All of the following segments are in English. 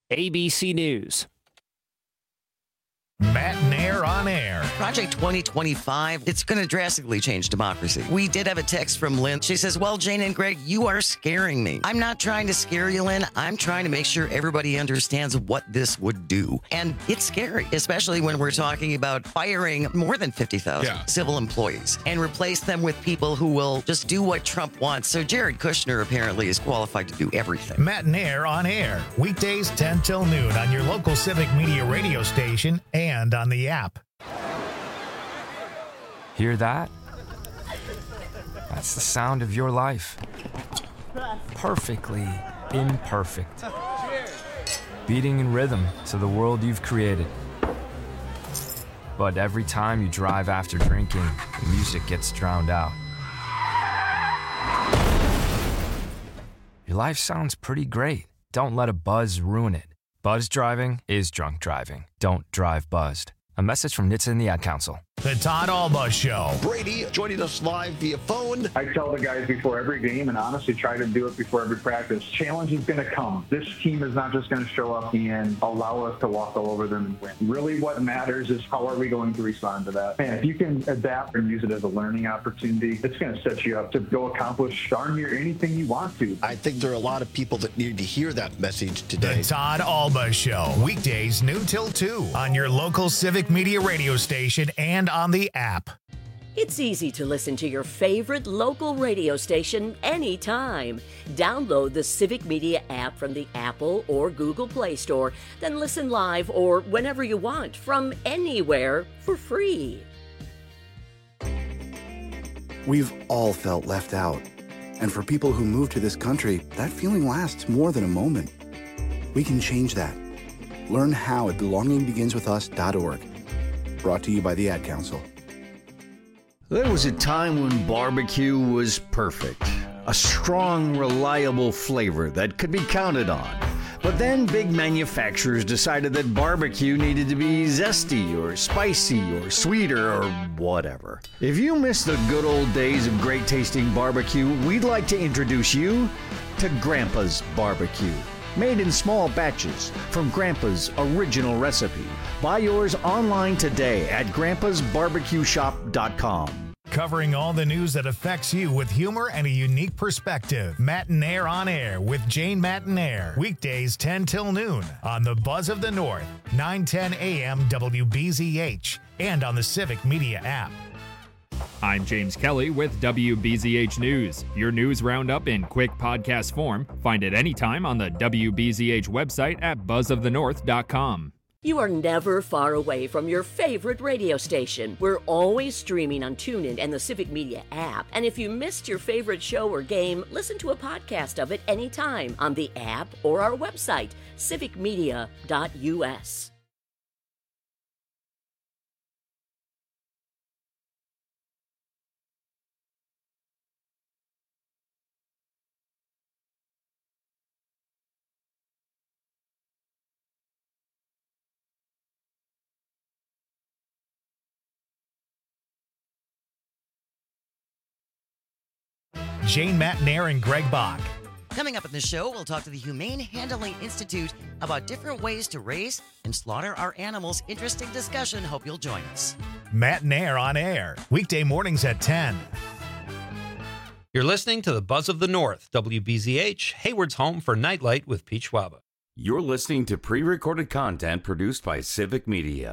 ABC News. Matt Nair on air. Project 2025, it's going to drastically change democracy. We did have a text from Lynn. She says, well, Jane and Greg, you are scaring me. I'm not trying to scare you, Lynn. I'm trying to make sure everybody understands what this would do. And it's scary, especially when we're talking about firing more than 50,000 civil employees and replace them with people who will just do what Trump wants. So Jared Kushner apparently is qualified to do everything. Matt Nair on air. Weekdays 10 till noon on your local Civic Media radio station and on the app. Hear that? That's the sound of your life. Perfectly imperfect. Beating in rhythm to the world you've created. But every time you drive after drinking, the music gets drowned out. Your life sounds pretty great. Don't let a buzz ruin it. Buzz driving is drunk driving. Don't drive buzzed. A message from NHTSA and the Ad Council. The Todd Alba Show. Brady joining us live via phone. I tell the guys before every game, and honestly try to do it before every practice, challenge is going to come. This team is not just going to show up and allow us to walk all over them and win. Really what matters is how are we going to respond to that. And if you can adapt and use it as a learning opportunity, it's going to set you up to go accomplish darn near anything you want to. I think there are a lot of people that need to hear that message today. The Todd Alba Show. Weekdays noon till 2 on your local Civic Media radio station and on the app. It's easy to listen to your favorite local radio station anytime. Download the Civic Media app from the Apple or Google Play Store, then listen live or whenever you want from anywhere for free. We've all felt left out. And for people who move to this country, that feeling lasts more than a moment. We can change that. Learn how at belongingbeginswithus.org. Brought to you by the Ad Council. There was a time when barbecue was perfect. A strong, reliable flavor that could be counted on. But then big manufacturers decided that barbecue needed to be zesty or spicy or sweeter or whatever. If you miss the good old days of great tasting barbecue, we'd like to introduce you to Grandpa's Barbecue. Made in small batches from Grandpa's original recipe. Buy yours online today at grandpasbarbecueshop.com. Covering all the news that affects you with humor and a unique perspective. Matt Nair on air with Jane Matt Nair. Weekdays 10 till noon on the Buzz of the North, 910 AM WBZH, and on the Civic Media app. I'm James Kelly with WBZH News, your news roundup in quick podcast form. Find it anytime on the WBZH website at buzzofthenorth.com. You are never far away from your favorite radio station. We're always streaming on TuneIn and the Civic Media app. And if you missed your favorite show or game, listen to a podcast of it anytime on the app or our website, civicmedia.us. Jane Matt Nair and Greg Bach. Coming up in the show, we'll talk to the Humane Handling Institute about different ways to raise and slaughter our animals. Interesting discussion. Hope you'll join us. Matt Nair on air. Weekday mornings at 10. You're listening to the Buzz of the North, WBZH, Hayward's home for Nightlight with Pete Schwaba. You're listening to pre-recorded content produced by Civic Media.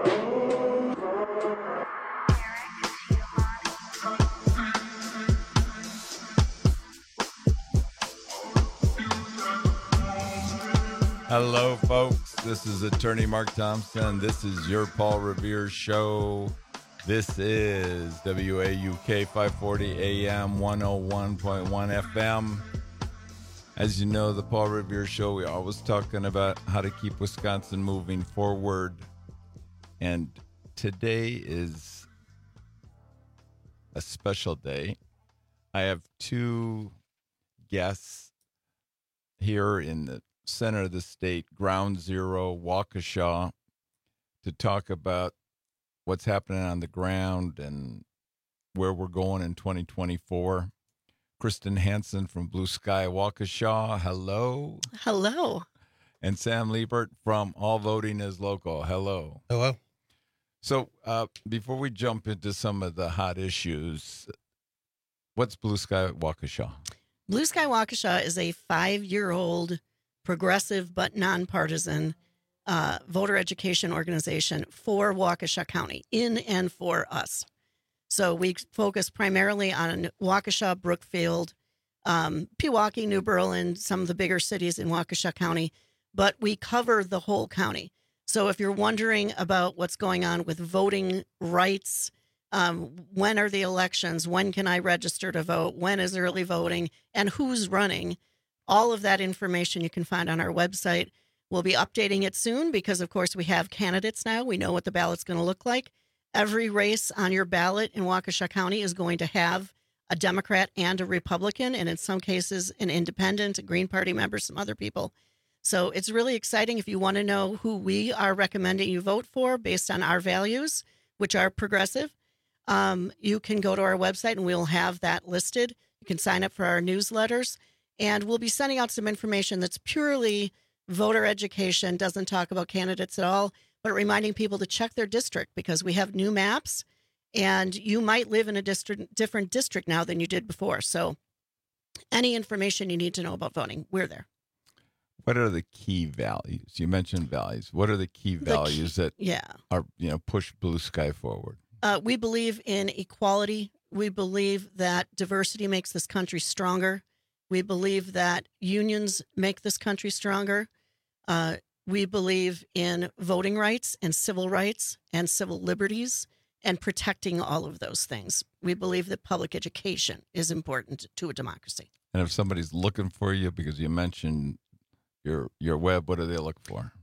Hello, folks. This is Attorney Mark Thompson. This is your Paul Revere Show. This is WAUK 540 AM 101.1 FM. As you know, the Paul Revere Show, we're always talking about how to keep Wisconsin moving forward. And today is a special day. I have two guests here in the center of the state, Ground Zero, Waukesha, to talk about what's happening on the ground and where we're going in 2024. Kristen Hansen from Blue Sky Waukesha, hello. Hello. and Sam Liebert from All Voting is Local. Hello. Hello. So before we jump into some of the hot issues, what's Blue Sky Waukesha? Blue Sky Waukesha is a 5-year-old progressive but nonpartisan voter education organization for Waukesha County, in and for us. So we focus primarily on Waukesha, Brookfield, Pewaukee, New Berlin, some of the bigger cities in Waukesha County, but we cover the whole county. So if you're wondering about what's going on with voting rights, when are the elections, when can I register to vote, when is early voting, and who's running, all of that information you can find on our website. We'll be updating it soon because, of course, we have candidates now. We know what the ballot's going to look like. Every race on your ballot in Waukesha County is going to have a Democrat and a Republican, and in some cases, an independent, a Green Party member, some other people. So it's really exciting. If you want to know who we are recommending you vote for based on our values, which are progressive, you can go to our website and we'll have that listed. You can sign up for our newsletters, and we'll be sending out some information that's purely voter education, doesn't talk about candidates at all, but reminding people to check their district because we have new maps and you might live in a different district now than you did before. So any information you need to know about voting, we're there. What are the key values? You mentioned values. What are the key values that are, push Blue Sky forward? We believe in equality. We believe that diversity makes this country stronger. We believe that unions make this country stronger. We believe in voting rights and civil liberties and protecting all of those things. We believe that public education is important to a democracy. And if somebody's looking for you, because you mentioned your web, what do they look for?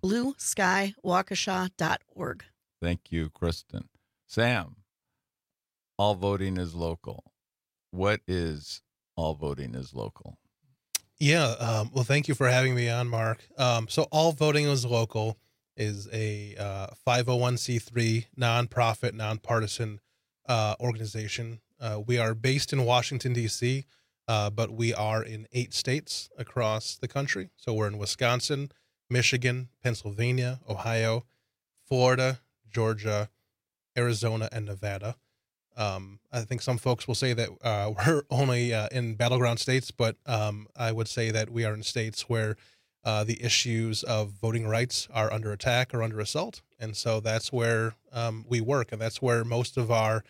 BlueSkyWaukesha.org. Thank you, Kristen. Sam, All Voting is Local. What is All Voting is Local? Yeah, well, thank you for having me on, Mark. So All Voting is Local is a 501c3 nonprofit, nonpartisan organization. We are based in Washington, D.C., but we are in 8 states across the country. So we're in Wisconsin, Michigan, Pennsylvania, Ohio, Florida, Georgia, Arizona, and Nevada. I think some folks will say that we're only in battleground states, but I would say that we are in states where the issues of voting rights are under attack or under assault. And so that's where we work, and that's where most of our,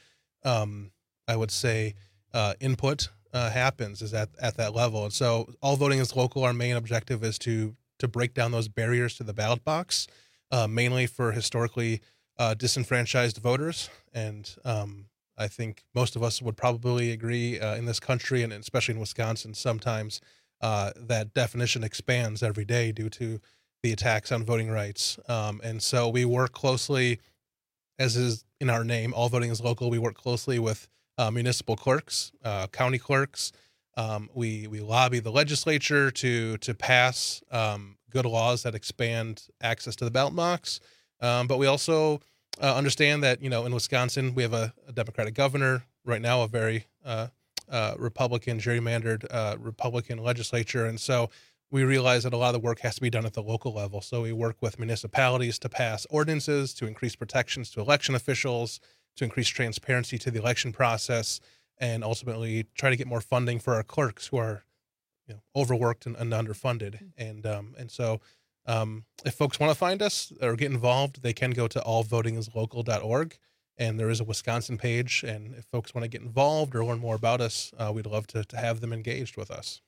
I would say, input happens is at that level. And so All Voting is Local, our main objective is to break down those barriers to the ballot box, mainly for historically disenfranchised voters. And I think most of us would probably agree in this country, and especially in Wisconsin, sometimes that definition expands every day due to the attacks on voting rights. And so we work closely, as is in our name, All Voting is Local. We work closely with municipal clerks, county clerks. We lobby the legislature to pass good laws that expand access to the ballot box. But we also understand that, in Wisconsin, we have a Democratic governor right now, a very Republican, gerrymandered Republican legislature. And so we realize that a lot of the work has to be done at the local level. So we work with municipalities to pass ordinances, to increase protections to election officials, to increase transparency to the election process, and ultimately try to get more funding for our clerks who are overworked and underfunded. And so if folks want to find us or get involved, they can go to allvotingislocal.org, and there is a Wisconsin page. And if folks want to get involved or learn more about us, we'd love to have them engaged with us.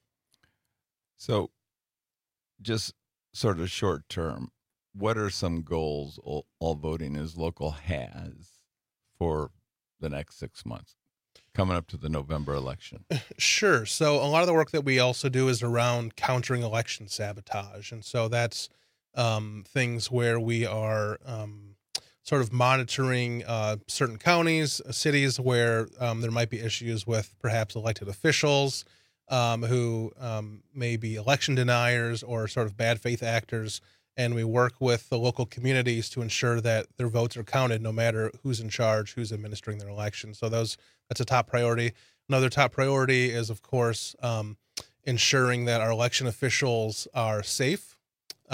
So just sort of short term, what are some goals All Voting is Local has for the next 6 months coming up to the November election? Sure. So a lot of the work that we also do is around countering election sabotage. And so that's things where we are sort of monitoring certain counties, cities where there might be issues with perhaps elected officials who may be election deniers or sort of bad faith actors. And we work with the local communities to ensure that their votes are counted no matter who's in charge, who's administering their election. So that's a top priority. Another top priority is, of course, ensuring that our election officials are safe.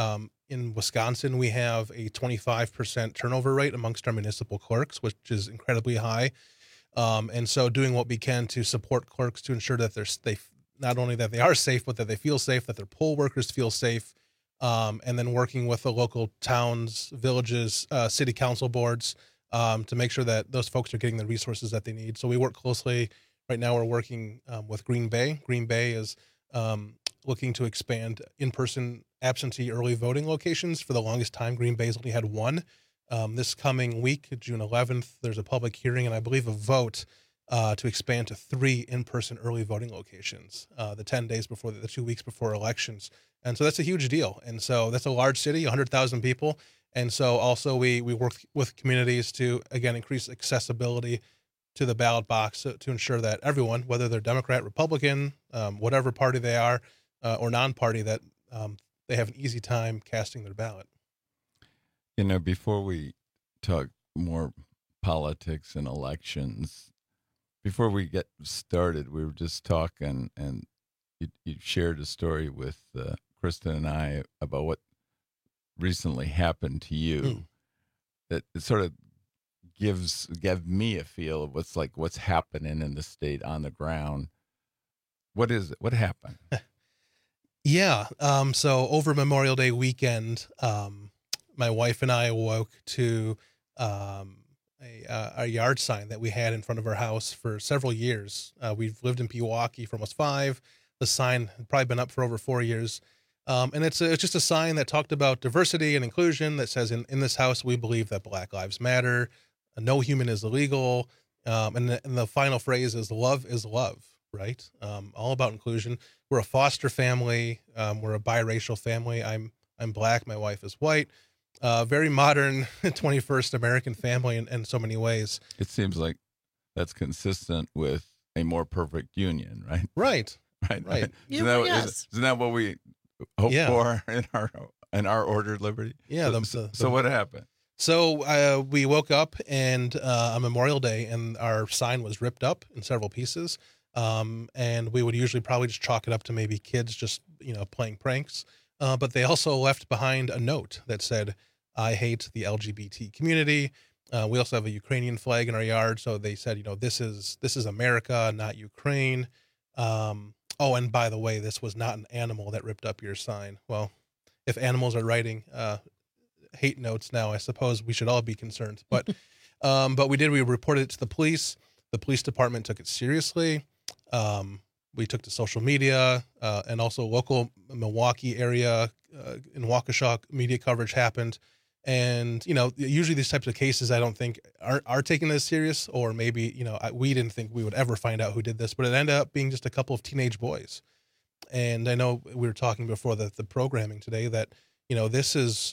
in Wisconsin, we have a 25% turnover rate amongst our municipal clerks, which is incredibly high. And so doing what we can to support clerks to ensure that they not only that they are safe, but that they feel safe, that their poll workers feel safe. And then working with the local towns, villages, city council boards to make sure that those folks are getting the resources that they need. So we work closely. Right now we're working with Green Bay. Green Bay is looking to expand in-person absentee early voting locations. For the longest time, Green Bay's only had one. This coming week, June 11th, there's a public hearing and I believe a vote to expand to 3 in-person early voting locations the 10 days before, the 2 weeks before elections. And so that's a huge deal. And so that's a large city, 100,000 people. And so also we work with communities to, again, increase accessibility to the ballot box to ensure that everyone, whether they're Democrat, Republican, whatever party they are, or non-party, that they have an easy time casting their ballot. You know, before we talk more politics and elections, before we get started, we were just talking, and you shared a story with Kristen and I about what recently happened to you. That it sort of gave me a feel of what's happening in the state on the ground. What is it? What happened? Yeah. So over Memorial Day weekend, my wife and I woke to a yard sign that we had in front of our house for several years. We've lived in Pewaukee for almost 5. The sign had probably been up for over 4 years. And it's just a sign that talked about diversity and inclusion that says, in this house, we believe that Black Lives Matter, no human is illegal. And the final phrase is love, right? All about inclusion. We're a foster family. We're a biracial family. I'm Black. My wife is white. Very modern 21st American family in so many ways. It seems like that's consistent with a more perfect union, right? Right. Isn't that what we hope for in our ordered liberty? Yeah. So what happened? So we woke up and on Memorial Day, and our sign was ripped up in several pieces. And we would usually probably just chalk it up to maybe kids just playing pranks. But they also left behind a note that said, "I hate the LGBT community." We also have a Ukrainian flag in our yard. So they said, this is America, not Ukraine. Oh, and by the way, this was not an animal that ripped up your sign. Well, if animals are writing hate notes now, I suppose we should all be concerned. But we did. We reported it to the police. The police department took it seriously. We took to social media and also local Milwaukee area in Waukesha media coverage happened. And, usually these types of cases, I don't think are taken as serious, or maybe, we didn't think we would ever find out who did this, but it ended up being just a couple of teenage boys. And I know we were talking before the programming today that, this is,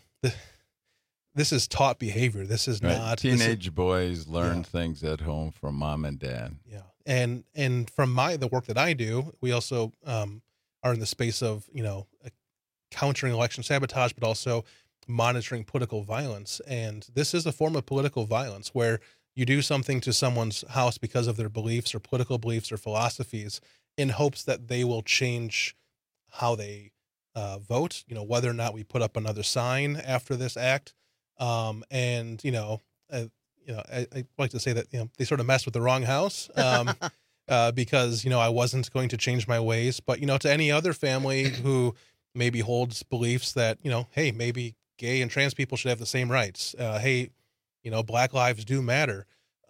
this is taught behavior. This is not teenage boys learn things at home from mom and dad. Yeah. And from the work that I do, we also are in the space of, countering election sabotage, but also monitoring political violence. And this is a form of political violence where you do something to someone's house because of their beliefs or political beliefs or philosophies in hopes that they will change how they vote, whether or not we put up another sign after this act. I like to say that, they sort of messed with the wrong house because, I wasn't going to change my ways. But, to any other family who maybe holds beliefs that, hey, maybe gay and trans people should have the same rights. Hey, Black lives do matter.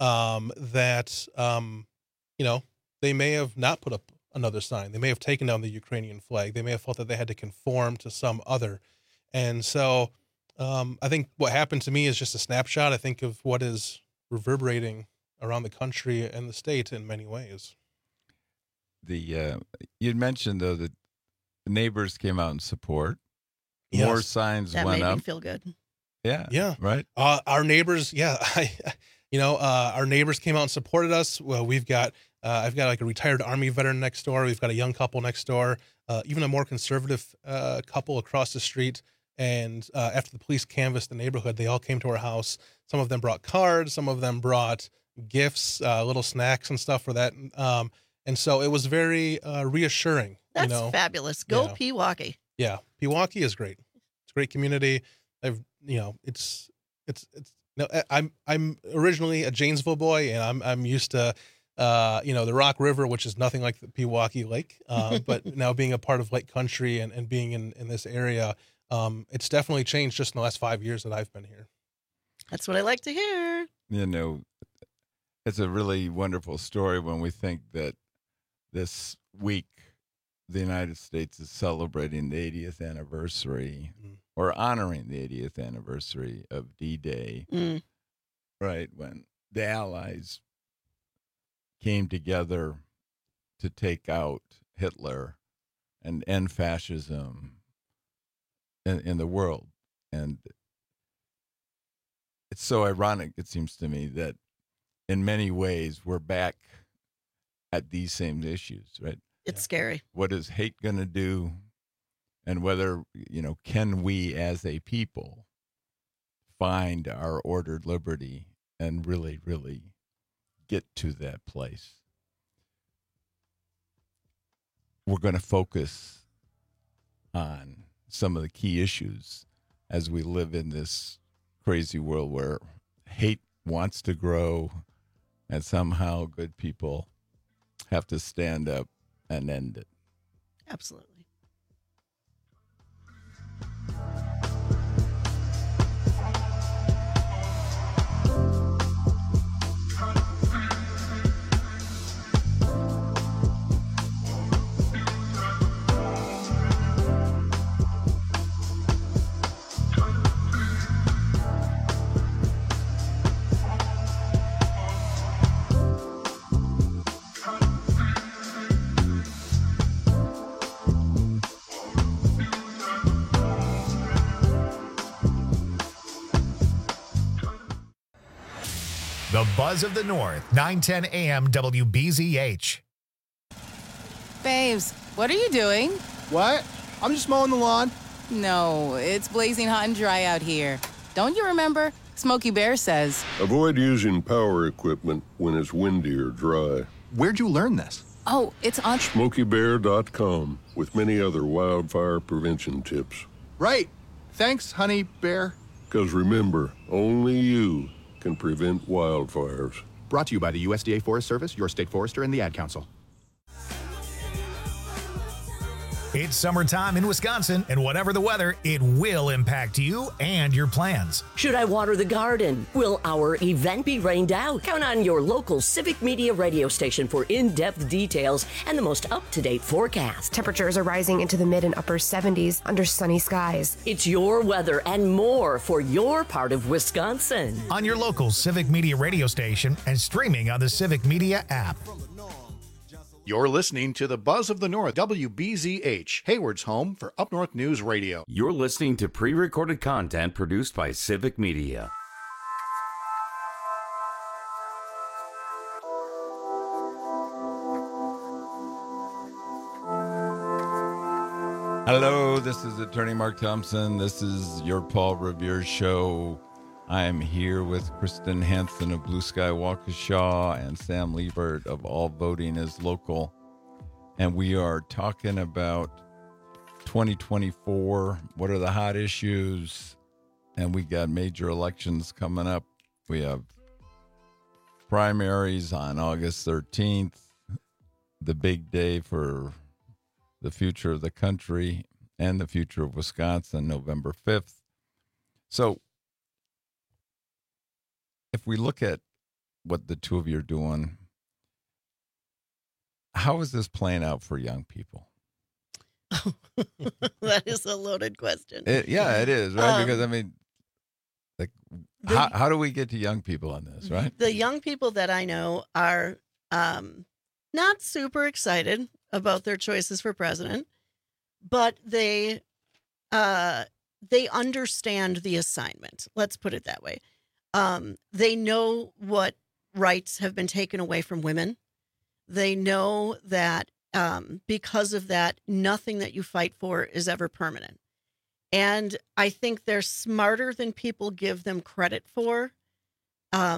They may have not put up another sign. They may have taken down the Ukrainian flag. They may have felt that they had to conform to some other. And so I think what happened to me is just a snapshot, I think, of what is reverberating around the country and the state in many ways. You'd mentioned, though, that the neighbors came out in support. Yes. More signs that went made up. me feel good. Yeah. Right. Our neighbors. Yeah. Our neighbors came out and supported us. Well, I've got like a retired Army veteran next door. We've got a young couple next door, even a more conservative couple across the street. And after the police canvassed the neighborhood, they all came to our house. Some of them brought cards. Some of them brought gifts, little snacks and stuff for that. And so it was very reassuring. That's fabulous. Go Pewaukee. Yeah, Pewaukee is great. It's great community. It's no, I'm originally a Janesville boy, and I'm used to the Rock River, which is nothing like the Pewaukee Lake. But now being a part of Lake Country and being in this area, it's definitely changed just in the last 5 years that I've been here. That's what I like to hear. It's a really wonderful story when we think that this week the United States is celebrating the 80th anniversary or honoring the 80th anniversary of D-Day, right, when the Allies came together to take out Hitler and end fascism in the world. And it's so ironic, it seems to me, that in many ways we're back at these same issues, right? It's scary. What is hate going to do? And whether, can we as a people find our ordered liberty and really, really get to that place? We're going to focus on some of the key issues as we live in this crazy world where hate wants to grow and somehow good people have to stand up and end it. Absolutely. The Buzz of the North, 9:10 a.m. WBZH. Babes, what are you doing? What? I'm just mowing the lawn. No, it's blazing hot and dry out here. Don't you remember? Smokey Bear says, avoid using power equipment when it's windy or dry. Where'd you learn this? Oh, it's on SmokeyBear.com with many other wildfire prevention tips. Right. Thanks, Honey Bear. Because remember, only you can prevent wildfires. Brought to you by the USDA Forest Service, your state forester, and the Ad Council. It's summertime in Wisconsin, and whatever the weather, it will impact you and your plans. Should I water the garden? Will our event be rained out? Count on your local Civic Media radio station for in-depth details and the most up-to-date forecast. Temperatures are rising into the mid and upper 70s under sunny skies. It's your weather and more for your part of Wisconsin. On your local Civic Media radio station and streaming on the Civic Media app. You're listening to the Buzz of the North, WBZH, Hayward's home for Up North News Radio. You're listening to pre-recorded content produced by Civic Media. Hello, this is Attorney Mark Thompson. This is your Paul Revere Show. I am here with Kristen Hansen of Blue Sky Waukesha and Sam Liebert of All Voting is Local. And we are talking about 2024. What are the hot issues? And we got major elections coming up. We have primaries on August 13th, the big day for the future of the country and the future of Wisconsin, November 5th. So, if we look at what the two of you are doing, how is this playing out for young people? That is a loaded question. It is, right? Because, how do we get to young people on this, right? The young people that I know are not super excited about their choices for president, but they understand the assignment. Let's put it that way. They know what rights have been taken away from women. They know that because of that, nothing that you fight for is ever permanent. And I think they're smarter than people give them credit for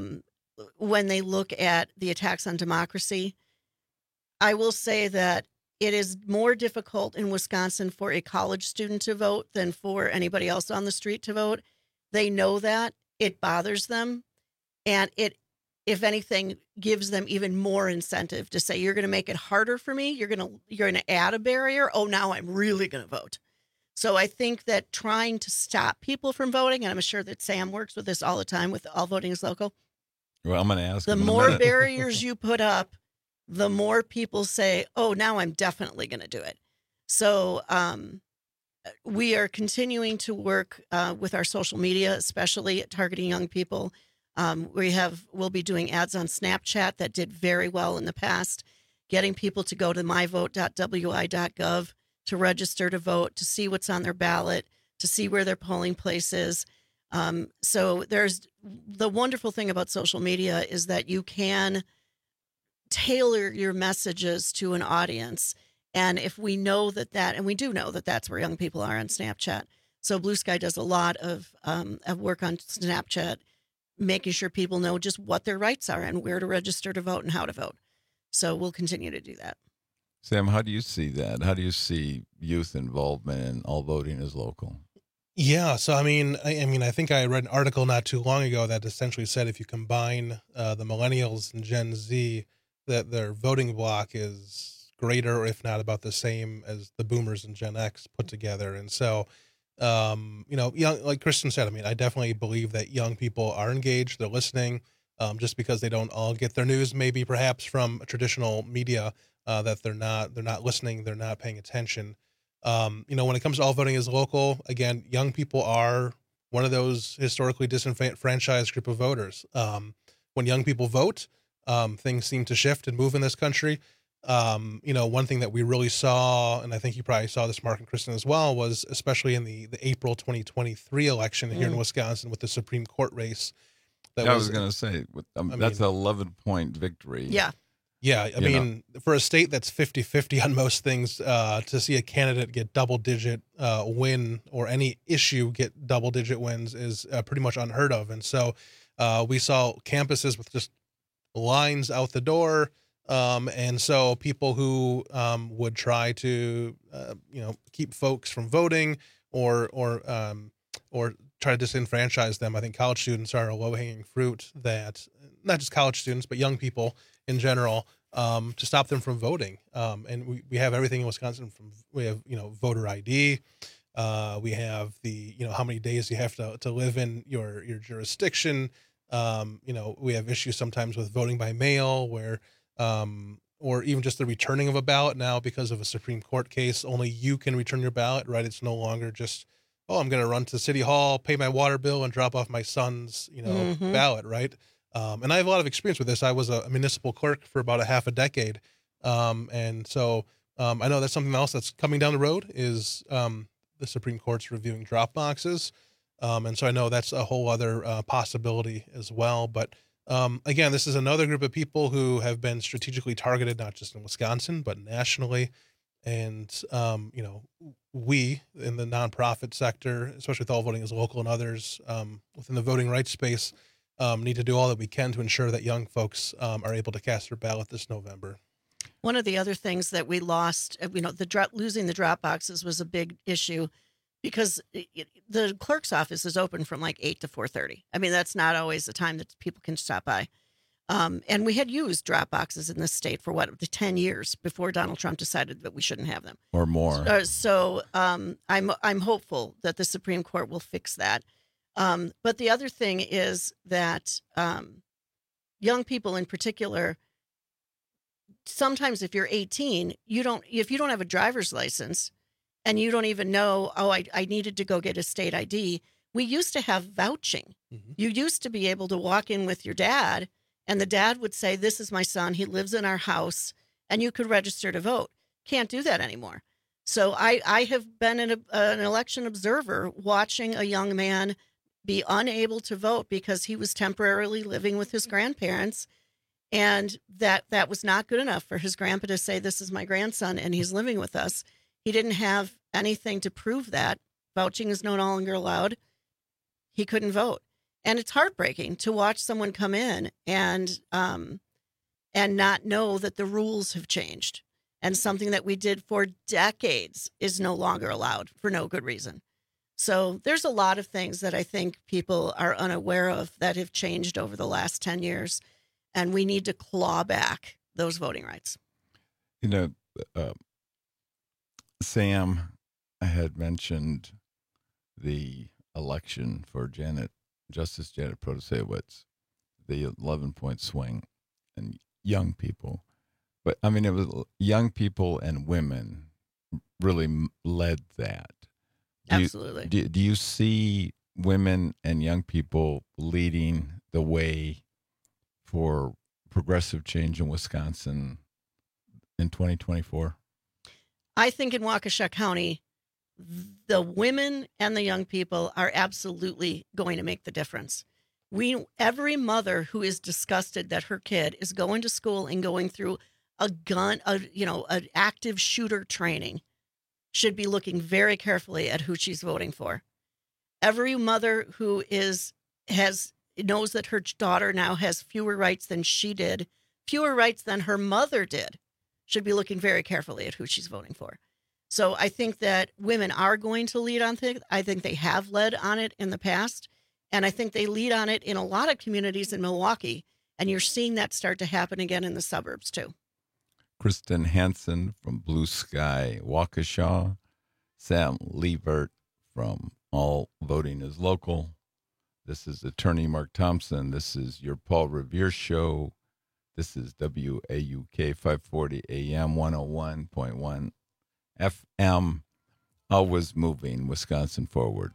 when they look at the attacks on democracy. I will say that it is more difficult in Wisconsin for a college student to vote than for anybody else on the street to vote. They know that. It bothers them. And it, if anything, gives them even more incentive to say, you're going to make it harder for me. You're going to add a barrier. Oh, now I'm really going to vote. So I think that trying to stop people from voting, and I'm sure that Sam works with this all the time with All Voting is Local. Well, I'm going to ask the more barriers you put up, the more people say, oh, now I'm definitely going to do it. So we are continuing to work with our social media, especially targeting young people. We'll be doing ads on Snapchat that did very well in the past, getting people to go to myvote.wi.gov to register to vote, to see what's on their ballot, to see where their polling place is. So there's the wonderful thing about social media is that you can tailor your messages to an audience. And if we know and we do know that that's where young people are on Snapchat. So Blue Sky does a lot of work on Snapchat, making sure people know just what their rights are and where to register to vote and how to vote. So we'll continue to do that. Sam, how do you see that? How do you see youth involvement in All Voting is Local? Yeah, so I mean, I think I read an article not too long ago that essentially said if you combine the millennials and Gen Z, that their voting block is greater, if not about the same as the boomers and Gen X put together. And so, young, like Kristen said, I mean, I definitely believe that young people are engaged, they're listening, just because they don't all get their news, maybe perhaps from traditional media, that they're not listening, they're not paying attention. When it comes to All Voting is Local, again, young people are one of those historically disenfranchised group of voters. When young people vote, things seem to shift and move in this country. One thing that we really saw, and I think you probably saw this, Mark and Kristen, as well, was especially in the April 2023 election here in Wisconsin with the Supreme Court race. I was going to say, that's an 11-point victory. Yeah. Yeah, I mean, for a state that's 50-50 on most things, to see a candidate get double-digit win or any issue get double-digit wins is pretty much unheard of. And so we saw campuses with just lines out the door. And so people who would try to, keep folks from voting or try to disenfranchise them. I think college students are a low-hanging fruit that not just college students, but young people in general, to stop them from voting. And we have everything in Wisconsin we have, voter ID. We have how many days you have to live in your jurisdiction. We have issues sometimes with voting by mail where, or even just the returning of a ballot now because of a Supreme Court case, only you can return your ballot, right? It's no longer just, I'm going to run to City Hall, pay my water bill and drop off my son's, ballot, right? And I have a lot of experience with this. I was a municipal clerk for about a half a decade. And so I know that's something else that's coming down the road is the Supreme Court's reviewing drop boxes. And so I know that's a whole other possibility as well. But again, this is another group of people who have been strategically targeted, not just in Wisconsin, but nationally. And, we in the nonprofit sector, especially with All Voting is Local and others within the voting rights space, need to do all that we can to ensure that young folks are able to cast their ballot this November. One of the other things that we lost, losing the drop boxes was a big issue because the clerk's office is open from like 8 to 4:30. I mean, that's not always the time that people can stop by. And we had used drop boxes in this state for 10 years before Donald Trump decided that we shouldn't have them or more. I'm hopeful that the Supreme Court will fix that. But the other thing is that young people in particular, sometimes if you're 18, if you don't have a driver's license and you don't even know, I needed to go get a state ID. We used to have vouching. Mm-hmm. You used to be able to walk in with your dad and the dad would say, this is my son. He lives in our house and you could register to vote. Can't do that anymore. So I have been an election observer watching a young man be unable to vote because he was temporarily living with his grandparents. And that was not good enough for his grandpa to say, this is my grandson and he's living with us. He didn't have anything to prove that. Vouching is no longer allowed. He couldn't vote. And it's heartbreaking to watch someone come in and not know that the rules have changed and something that we did for decades is no longer allowed for no good reason. So there's a lot of things that I think people are unaware of that have changed over the last 10 years, and we need to claw back those voting rights. You know, Sam had mentioned the election for Justice Janet Protasiewicz, the 11-point swing, and young people. But, I mean, it was young people and women really led that. Absolutely. Do you see women and young people leading the way for progressive change in Wisconsin in 2024? I think in Waukesha County, the women and the young people are absolutely going to make the difference. Every mother who is disgusted that her kid is going to school and going through an active shooter training should be looking very carefully at who she's voting for. Every mother who knows that her daughter now has fewer rights than she did, fewer rights than her mother did, should be looking very carefully at who she's voting for. So I think that women are going to lead on things. I think they have led on it in the past, and I think they lead on it in a lot of communities in Milwaukee, and you're seeing that start to happen again in the suburbs too. Kristen Hansen from Blue Sky, Waukesha. Sam Liebert from All Voting is Local. This is Attorney Mark Thompson. This is your Paul Revere Show. This is WAUK 540 AM 101.1 FM. Always moving Wisconsin forward.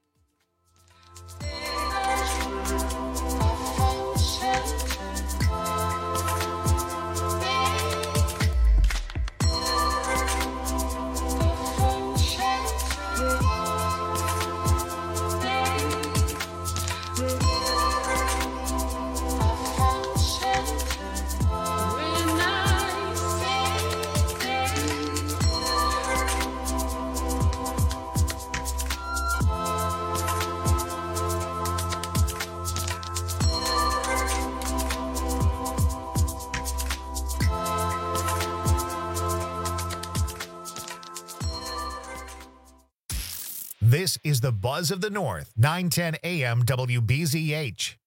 This is the Buzz of the North, 910 AM WBZH.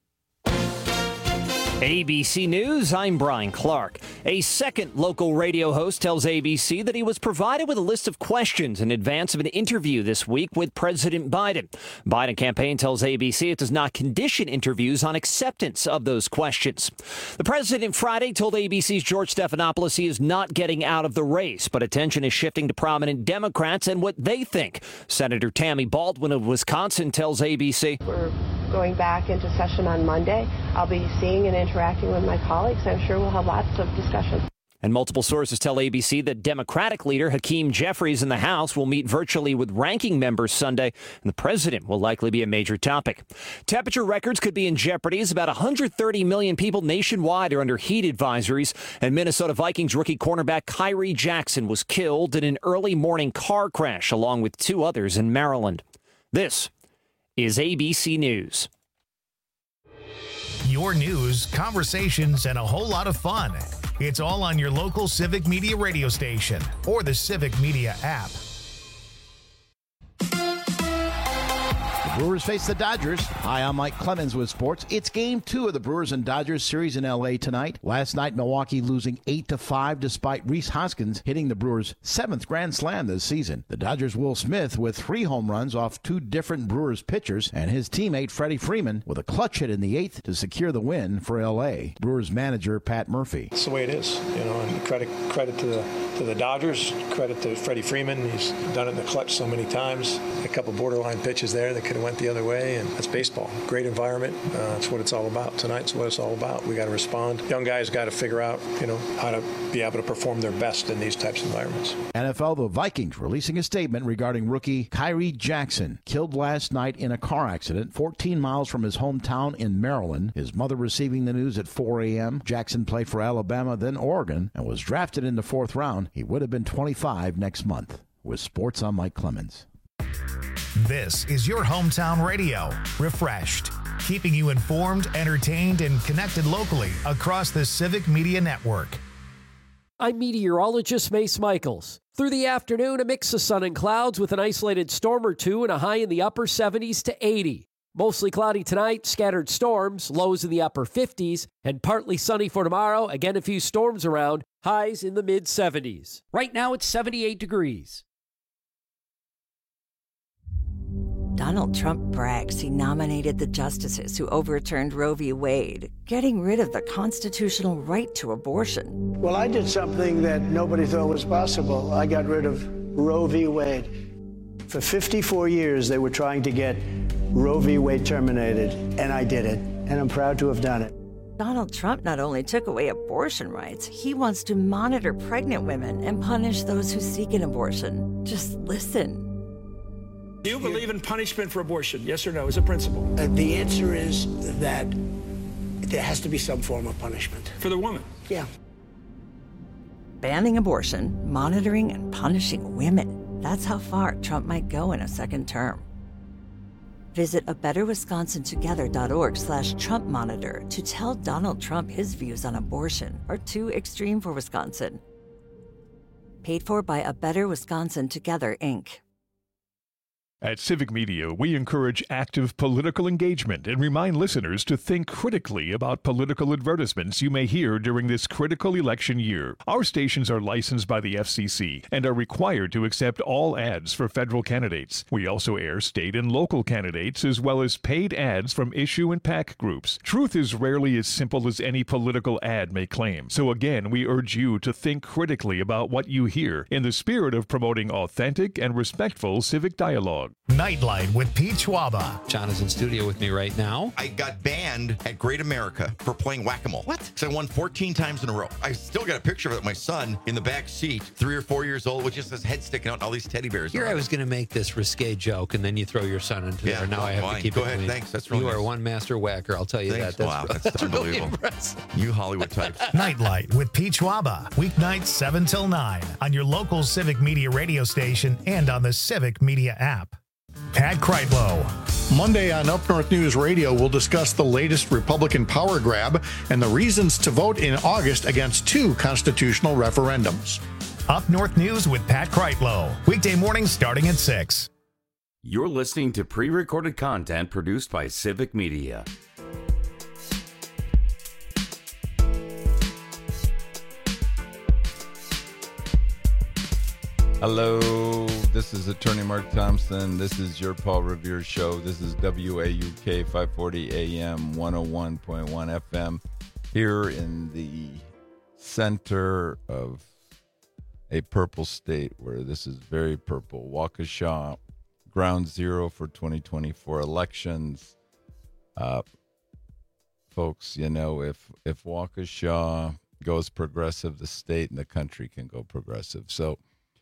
ABC News, I'm Brian Clark. A second local radio host tells ABC that he was provided with a list of questions in advance of an interview this week with President Biden. Biden campaign tells ABC it does not condition interviews on acceptance of those questions. The president Friday told ABC's George Stephanopoulos he is not getting out of the race, but attention is shifting to prominent Democrats and what they think. Senator Tammy Baldwin of Wisconsin tells ABC. We're going back into session on Monday. I'll be seeing and interacting with my colleagues. I'm sure we'll have lots of discussion. And multiple sources tell ABC that Democratic leader Hakeem Jeffries in the House will meet virtually with ranking members Sunday, and the president will likely be a major topic. Temperature records could be in jeopardy as about 130 million people nationwide are under heat advisories, and Minnesota Vikings rookie cornerback Kyrie Jackson was killed in an early morning car crash along with two others in Maryland. This is ABC News. Your news, conversations, and a whole lot of fun. It's all on your local Civic Media radio station or the Civic Media app. Brewers face the Dodgers. Hi, I'm Mike Clemens with sports. It's Game 2 of the Brewers and Dodgers series in L.A. tonight. Last night, Milwaukee losing 8-5 despite Rhys Hoskins hitting the Brewers' 7th Grand Slam this season. The Dodgers' Will Smith with 3 home runs off 2 different Brewers pitchers, and his teammate Freddie Freeman with a clutch hit in the 8th to secure the win for L.A. Brewers manager Pat Murphy. It's the way it is, and credit to the Dodgers, credit to Freddie Freeman. He's done it in the clutch so many times. A couple borderline pitches there that could have went the other way, and that's baseball. Great environment. That's what it's all about. Tonight's what it's all about. We got to respond. Young guys got to figure out, how to be able to perform their best in these types of environments. NFL, the Vikings releasing a statement regarding rookie Kyrie Jackson, killed last night in a car accident 14 miles from his hometown in Maryland. His mother receiving the news at 4 a.m. Jackson played for Alabama, then Oregon, and was drafted in the 4th round. He would have been 25 next month. With sports, I'm Mike Clemens. This is your hometown radio, refreshed, keeping you informed, entertained, and connected locally across the Civic Media Network. I'm meteorologist Mace Michaels. Through the afternoon, a mix of sun and clouds with an isolated storm or two and a high in the upper 70s to 80. Mostly cloudy tonight, scattered storms, lows in the upper 50s, and partly sunny for tomorrow. Again, a few storms around, highs in the mid-70s. Right now, it's 78 degrees. Donald Trump brags he nominated the justices who overturned Roe v. Wade, getting rid of the constitutional right to abortion. Well, I did something that nobody thought was possible. I got rid of Roe v. Wade. For 54 years, they were trying to get Roe v. Wade terminated, and I did it, and I'm proud to have done it. Donald Trump not only took away abortion rights, he wants to monitor pregnant women and punish those who seek an abortion. Just listen. Do you believe in punishment for abortion? Yes or no, as a principle? The answer is that there has to be some form of punishment. For the woman? Yeah. Banning abortion, monitoring and punishing women. That's how far Trump might go in a second term. Visit abetterwisconsintogether.org/Trump monitor to tell Donald Trump his views on abortion are too extreme for Wisconsin. Paid for by A Better Wisconsin Together, Inc. At Civic Media, we encourage active political engagement and remind listeners to think critically about political advertisements you may hear during this critical election year. Our stations are licensed by the FCC and are required to accept all ads for federal candidates. We also air state and local candidates as well as paid ads from issue and PAC groups. Truth is rarely as simple as any political ad may claim. So again, we urge you to think critically about what you hear in the spirit of promoting authentic and respectful civic dialogue. Nightlight with Pete Schwaba. John is in studio with me right now. I got banned at Great America for playing whack-a-mole. What? Because I won 14 times in a row. I still got a picture of it, my son in the back seat, 3 or 4 years old, with just his head sticking out and all these teddy bears. Here I was going to make this risque joke, and then you throw your son into there. Now I have to keep it clean. Go ahead, thanks. That's really nice. You are one master whacker, I'll tell you that. Wow, that's unbelievable. Really you Hollywood types. Nightlight with Pete Schwaba. Weeknights 7 till 9 on your local Civic Media radio station and on the Civic Media app. Pat Kreitlow. Monday on Up North News Radio, we'll discuss the latest Republican power grab and the reasons to vote in August against 2 constitutional referendums. Up North News with Pat Kreitlow. Weekday mornings starting at 6. You're listening to pre-recorded content produced by Civic Media. Hello, this is Attorney Mark Thompson. This is your Paul Revere Show. This is WAUK 540 AM 101.1 FM here in the center of a purple state where this is very purple. Waukesha, ground zero for 2024 elections. Folks, you know, if Waukesha goes progressive, the state and the country can go progressive. So,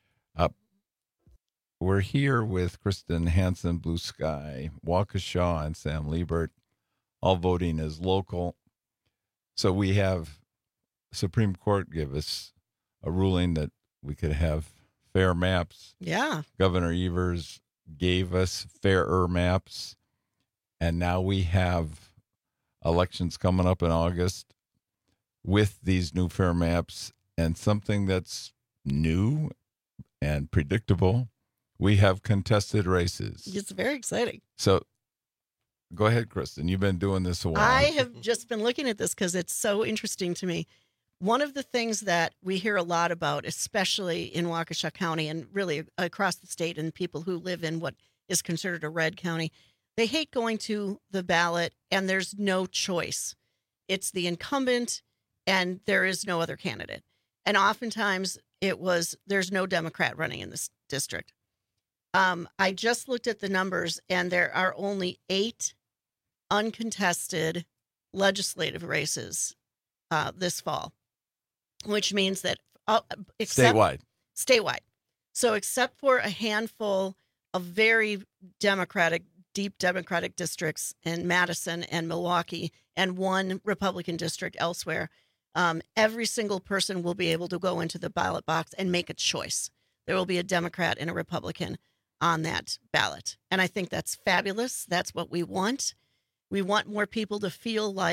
we're here with Kristen Hansen, Blue Sky, Waukesha, and Sam Liebert. All voting is local. So we have Supreme Court give us a ruling that we could have fair maps. Yeah. Governor Evers gave us fairer maps. And now we have elections coming up in August with these new fair maps, and something that's new and predictable. We have contested races. It's very exciting. So go ahead, Kristen. You've been doing this a while. I have just been looking at this because it's so interesting to me. One of the things that we hear a lot about, especially in Waukesha County and really across the state, and people who live in what is considered a red county, they hate going to the ballot and there's no choice. It's the incumbent and there is no other candidate. And oftentimes there's no Democrat running in this district. I just looked at the numbers, and there are only 8 uncontested legislative races this fall, which means that statewide. So except for a handful of very deep Democratic districts in Madison and Milwaukee and 1 Republican district elsewhere, every single person will be able to go into the ballot box and make a choice. There will be a Democrat and a Republican on that ballot. And I think that's fabulous. That's what we want. We want more people to feel like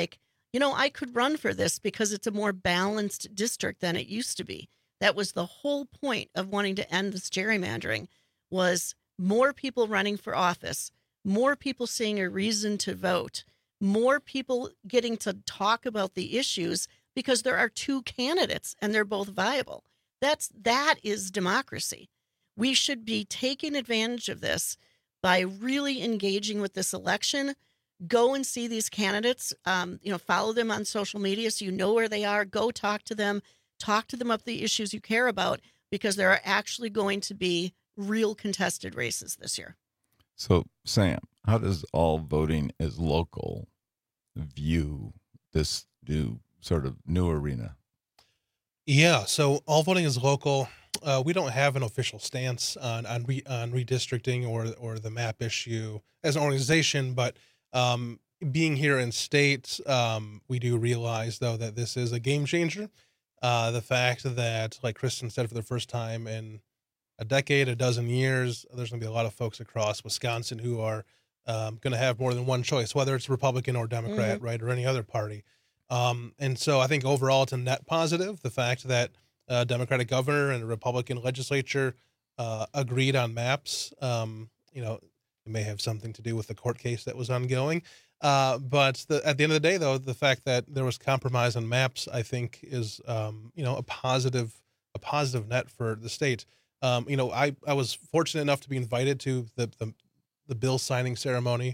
I could run for this because it's a more balanced district than it used to be. That was the whole point of wanting to end this gerrymandering, was more people running for office, more people seeing a reason to vote, more people getting to talk about the issues because there are two candidates and they're both viable. That is democracy. We should be taking advantage of this by really engaging with this election. Go and see these candidates, follow them on social media so you know where they are. Go talk to them about the issues you care about, because there are actually going to be real contested races this year. So, Sam, how does All Voting is Local view this new arena? Yeah, so All Voting is Local. We don't have an official stance on redistricting or the map issue as an organization, but being here in state, we do realize, though, that this is a game changer. The fact that, like Kristen said, for the first time in a decade, a dozen years, there's going to be a lot of folks across Wisconsin who are going to have more than one choice, whether it's Republican or Democrat, right, or any other party. And so I think overall it's a net positive, the fact that a Democratic governor and a Republican legislature agreed on maps. It may have something to do with the court case that was ongoing. But at the end of the day, though, the fact that there was compromise on maps, I think, is a positive net for the state. I was fortunate enough to be invited to the bill signing ceremony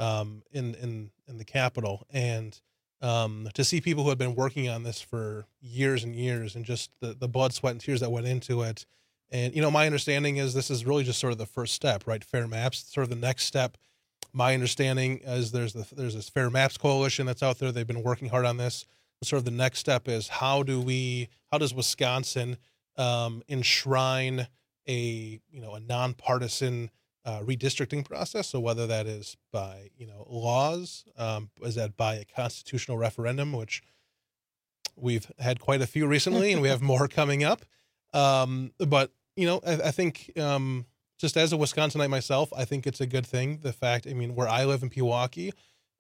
in the Capitol, and to see people who had been working on this for years and years, and just the blood, sweat, and tears that went into it. And, my understanding is this is really just sort of the first step, right? Fair Maps, sort of the next step. My understanding is there's this Fair Maps coalition that's out there. They've been working hard on this. Sort of the next step is how does Wisconsin enshrine a nonpartisan redistricting process? So whether that is by, laws, is that by a constitutional referendum, which we've had quite a few recently and we have more coming up. But, I think just as a Wisconsinite myself, I think it's a good thing. The fact, where I live in Pewaukee,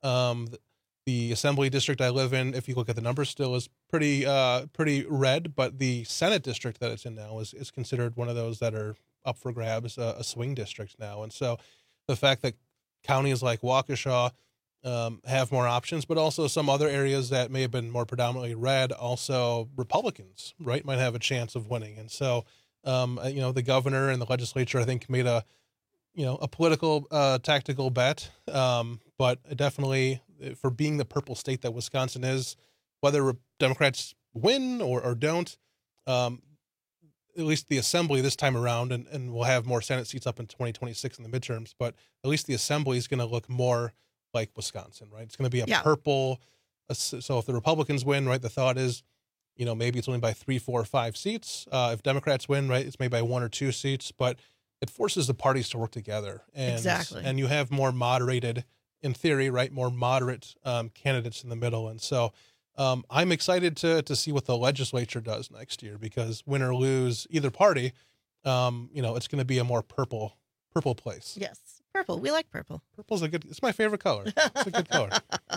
the assembly district I live in, if you look at the numbers, still is pretty red, but the Senate district that it's in now is considered one of those that are up for grabs, a swing district now. And so the fact that counties like Waukesha have more options, but also some other areas that may have been more predominantly red, also Republicans, right, might have a chance of winning. And so, the governor and the legislature, I think, made a political, tactical bet. But definitely, for being the purple state that Wisconsin is, whether Democrats win or don't, at least the assembly this time around, and we'll have more Senate seats up in 2026 in the midterms, but at least the assembly is going to look more like Wisconsin, right? It's going to be a purple. So if the Republicans win, right, the thought is, maybe it's only by 3, 4, or 5 seats. If Democrats win, right, it's maybe by 1 or 2 seats, but it forces the parties to work together. And, exactly. And you have more moderated, in theory, right, more moderate candidates in the middle. And so I'm excited to see what the legislature does next year, because win or lose either party, it's going to be a more purple place. Yes. Purple. We like purple. Purple's it's my favorite color. It's a good color.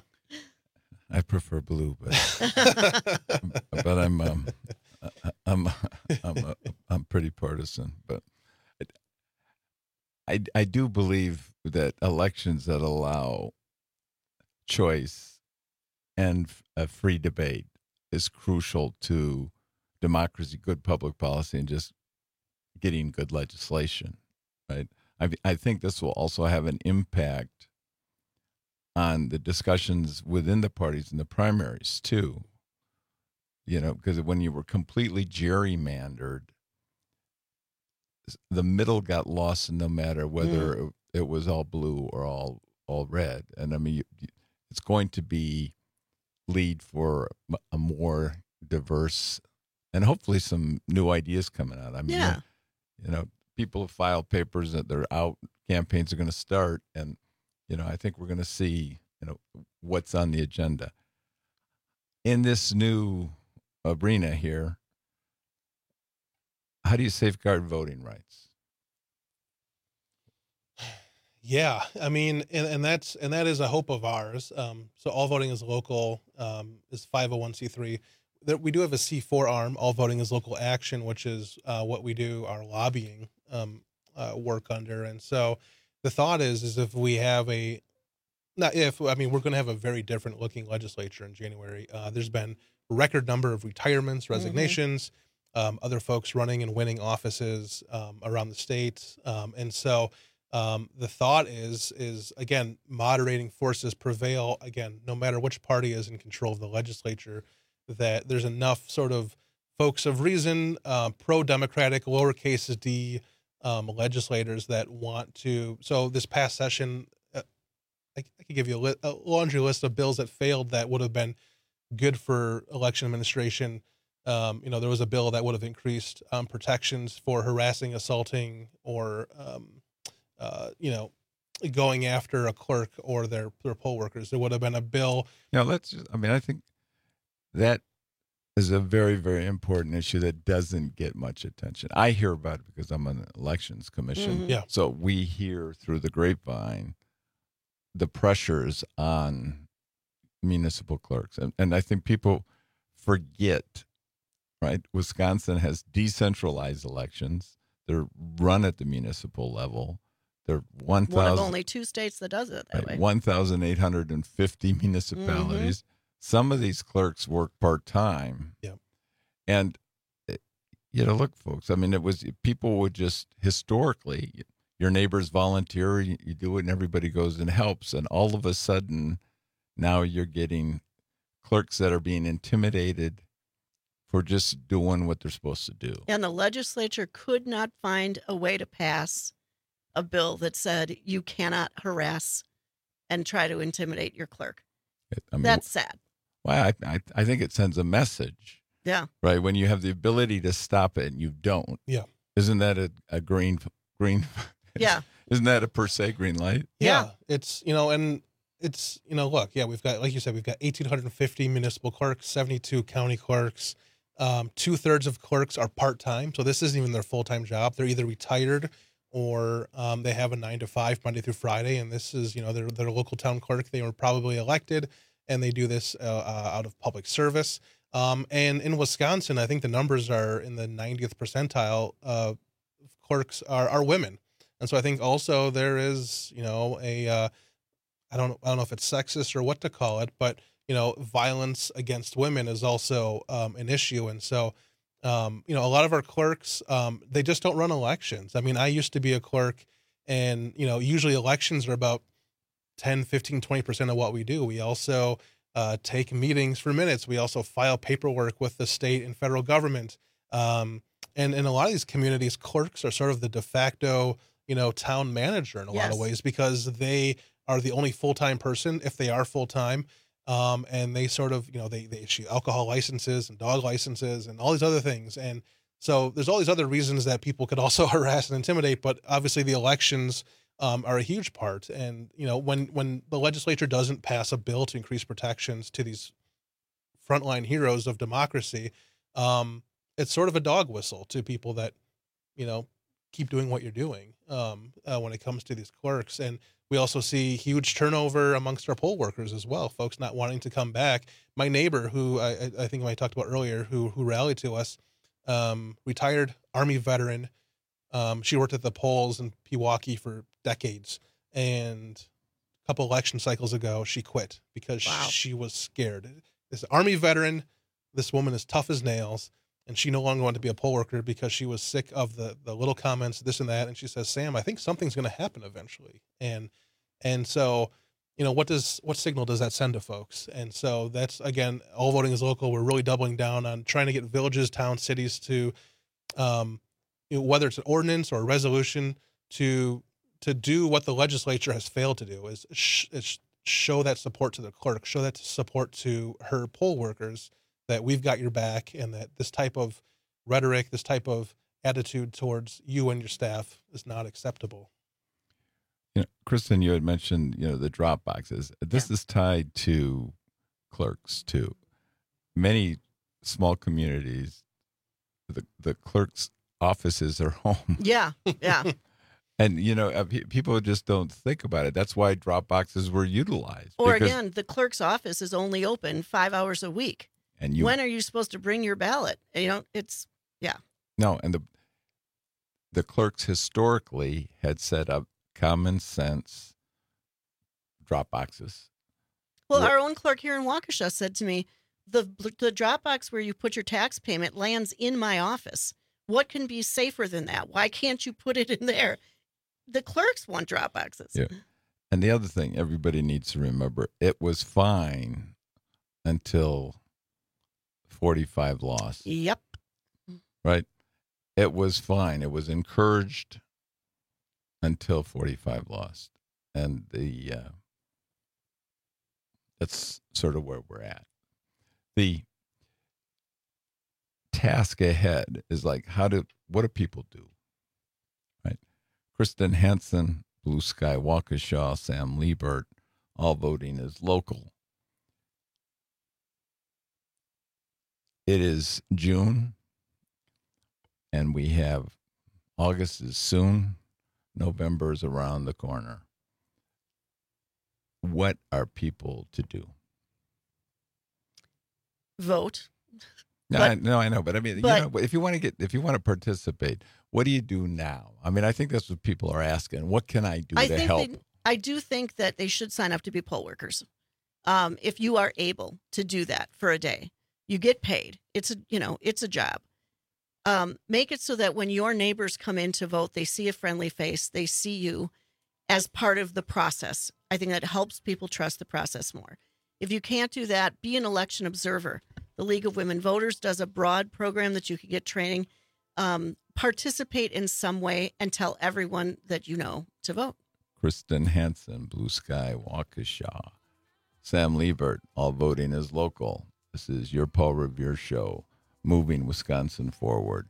I prefer blue, but I'm pretty partisan. But I do believe that elections that allow choice and a free debate is crucial to democracy, good public policy, and just getting good legislation, right? I think this will also have an impact on the discussions within the parties in the primaries too. Because when you were completely gerrymandered, the middle got lost, no matter whether it was all blue or all red. And it's going to be lead for a more diverse, and hopefully some new ideas coming out. People have filed papers that they're out, campaigns are going to start, and I think we're going to see what's on the agenda in this new arena here. How do you safeguard voting rights? Yeah, I mean, and that is a hope of ours. So all voting is local is 501c3. We do have a C4 arm, all voting is local action, which is what we do our lobbying work under. And so the thought is if we have we're going to have a very different looking legislature in January. There's been a record number of retirements, resignations, other folks running and winning offices around the state. And so the thought is again, moderating forces prevail again, no matter which party is in control of the legislature, that there's enough sort of folks of reason, pro-democratic, lowercase d legislators that want to. So this past session, I could give you a laundry list of bills that failed that would have been good for election administration. There was a bill that would have increased protections for harassing, assaulting, or going after a clerk or their poll workers. There would have been a bill. I think that is a very, very important issue that doesn't get much attention. I hear about it because I'm on the elections commission. Mm-hmm. Yeah. So we hear through the grapevine the pressures on municipal clerks. And I think people forget, right? Wisconsin has decentralized elections. They're run at the municipal level. They're 1,000. One of only 2 states that does it that way. 1,850 municipalities. Mm-hmm. Some of these clerks work part-time. Yeah. And, look, folks, I mean, people would just historically, your neighbors volunteer, you do it, and everybody goes and helps. And all of a sudden, now you're getting clerks that are being intimidated for just doing what they're supposed to do. And the legislature could not find a way to pass a bill that said you cannot harass and try to intimidate your clerk. That's sad. Well, I think it sends a message. Yeah. Right. When you have the ability to stop it and you don't. Yeah. Isn't that a green? Yeah. Isn't that a per se green light? Yeah. It's, and it's, look, yeah, we've got, like you said, we've got 1,850 municipal clerks, 72 county clerks. 2/3 of clerks are part-time. So this isn't even their full-time job. They're either retired or they have a 9 to 5 Monday through Friday. And this is, they're a local town clerk. They were probably elected and they do this out of public service. And in Wisconsin, I think the numbers are in the 90th percentile. Clerks are women. And so I think also there is, I don't know if it's sexist or what to call it, but, violence against women is also an issue. And so, a lot of our clerks, they just don't run elections. I mean, I used to be a clerk and, usually elections are about 10, 15, 20% of what we do. We also take meetings for minutes. We also file paperwork with the state and federal government. And in a lot of these communities, clerks are sort of the de facto, town manager in a lot of ways because they are the only full-time person, if they are full-time. And they sort of, they issue alcohol licenses and dog licenses and all these other things. And so there's all these other reasons that people could also harass and intimidate, but obviously the elections are a huge part. And, when the legislature doesn't pass a bill to increase protections to these frontline heroes of democracy, it's sort of a dog whistle to people that, keep doing what you're doing when it comes to these clerks. And we also see huge turnover amongst our poll workers as well, folks not wanting to come back. My neighbor, who I think I talked about earlier, who rallied to us, retired Army veteran. She worked at the polls in Pewaukee for decades. And a couple election cycles ago, she quit because she was scared. This Army veteran, this woman is tough as nails. And she no longer wanted to be a poll worker because she was sick of the little comments, this and that. And she says, Sam, I think something's going to happen eventually. And so, what signal does that send to folks? And so that's, again, all voting is local. We're really doubling down on trying to get villages, towns, cities to, whether it's an ordinance or a resolution to do what the legislature has failed to do is show that support to the clerk, show that support to her poll workers, that we've got your back and that this type of rhetoric, this type of attitude towards you and your staff is not acceptable. Kristen, you had mentioned, the drop boxes. This is tied to clerks too. Many small communities, the clerk's offices are home. Yeah. Yeah. And, people just don't think about it. That's why drop boxes were utilized. Or again, the clerk's office is only open 5 hours a week. And when are you supposed to bring your ballot? It's, yeah. No, and the clerks historically had set up common sense drop boxes. Well, our own clerk here in Waukesha said to me, the drop box where you put your tax payment lands in my office. What can be safer than that? Why can't you put it in there? The clerks want drop boxes. Yeah. And the other thing everybody needs to remember, it was fine until 45 lost. Yep. Right? It was fine. It was encouraged until 45 lost. And that's sort of where we're at. The task ahead is like, what do people do? Right? Kristen Hansen, Blue Sky Waukesha, Sam Liebert, all voting is local. It is June, and we have August is soon. November is around the corner. What are people to do? Vote. No, I know, but I mean, if you want to participate, what do you do now? I mean, I think that's what people are asking. What can I do to help? I do think that they should sign up to be poll workers. If you are able to do that for a day, you get paid. It's a job. Make it so that when your neighbors come in to vote, they see a friendly face. They see you as part of the process. I think that helps people trust the process more. If you can't do that, be an election observer. The League of Women Voters does a broad program that you can get training. Participate in some way and tell everyone that you know to vote. Kristen Hansen, Blue Sky Waukesha. Sam Liebert, all voting is local. This is your Paul Revere Show, moving Wisconsin forward.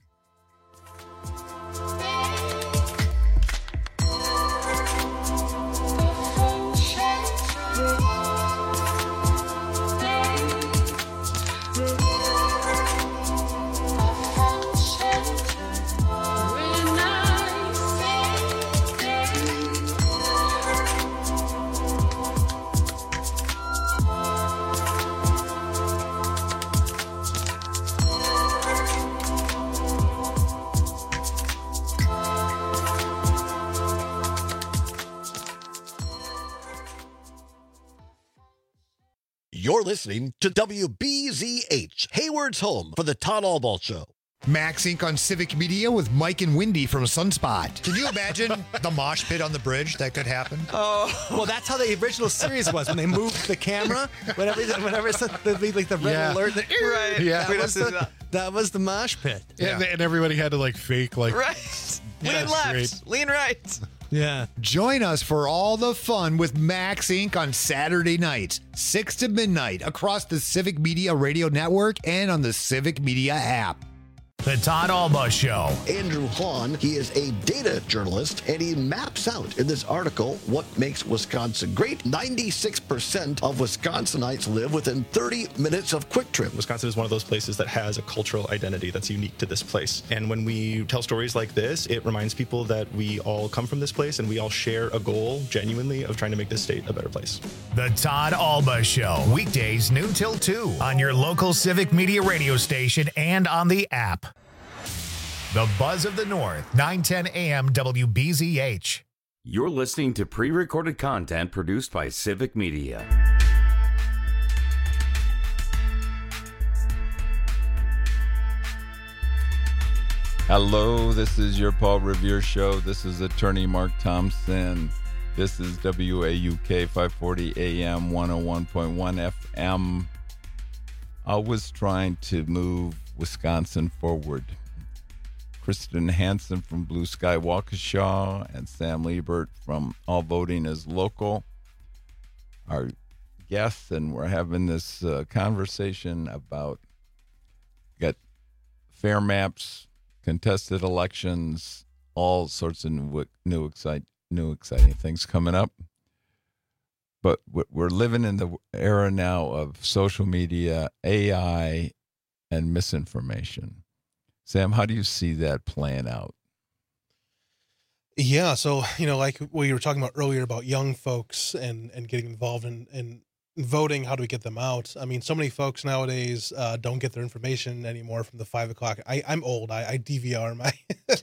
You're listening to WBZH, Hayward's home for the Todd Albaugh Show. Max Inc. on Civic Media with Mike and Wendy from Sunspot. Can you imagine the mosh pit on the bridge that could happen? Oh, well, that's how the original series was when they moved the camera. Whenever it's like the red alert. Right. Yeah. That was the mosh pit. Yeah. And everybody had to fake right. Lean left. Lean right. Yeah. Join us for all the fun with Max Inc. on Saturday nights, 6 to midnight, across the Civic Media Radio Network and on the Civic Media app. The Todd Albaugh Show. Andrew Hahn, he is a data journalist, and he maps out in this article what makes Wisconsin great. 96% of Wisconsinites live within 30 minutes of Quick Trip. Wisconsin is one of those places that has a cultural identity that's unique to this place. And when we tell stories like this, it reminds people that we all come from this place and we all share a goal, genuinely, of trying to make this state a better place. The Todd Albaugh Show. Weekdays noon till 2 on your local Civic Media radio station and on the app. The Buzz of the North, 910 AM WBZH. You're listening to pre-recorded content produced by Civic Media. Hello, this is your Paul Revere Show. This is attorney Mark Thompson. This is WAUK 540 AM 101.1 FM. I was trying to move Wisconsin forward. Kristen Hansen from Blue Sky Waukesha and Sam Liebert from All Voting is Local. Our guests, and we're having this conversation about got fair maps, contested elections, all sorts of new exciting things coming up. But we're living in the era now of social media, AI, and misinformation. Sam, how do you see that playing out? Yeah. So, like we were talking about earlier about young folks and getting involved in voting, how do we get them out? I mean, so many folks nowadays don't get their information anymore from the 5 o'clock. I'm old. I DVR my,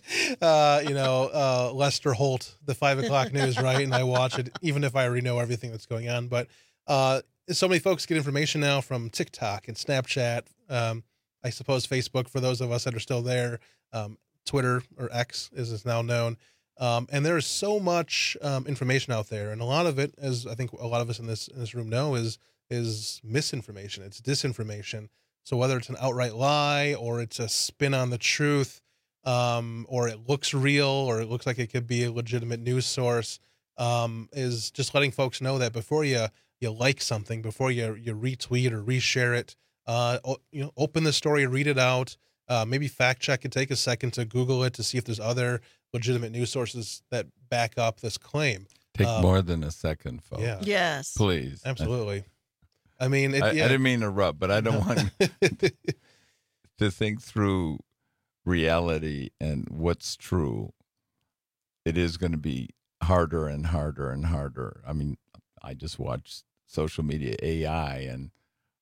Lester Holt, the 5 o'clock news, right? And I watch it, even if I already know everything that's going on. But so many folks get information now from TikTok and Snapchat. I suppose Facebook, for those of us that are still there, Twitter, or X as it's now known. And there is so much information out there, and a lot of it, as I think a lot of us in this room know, is misinformation. It's disinformation. So whether it's an outright lie, or it's a spin on the truth, or it looks real, or it looks like it could be a legitimate news source, is just letting folks know that before you like something, before you retweet or reshare it, open the story, read it out, maybe fact check it, take a second to Google it to see if there's other legitimate news sources that back up this claim. Take more than a second, folks. Yeah. Yes. Please. Absolutely. I mean, I didn't mean to interrupt, but I don't want to think through reality and what's true. It is going to be harder and harder and harder. I mean, I just watched social media AI, and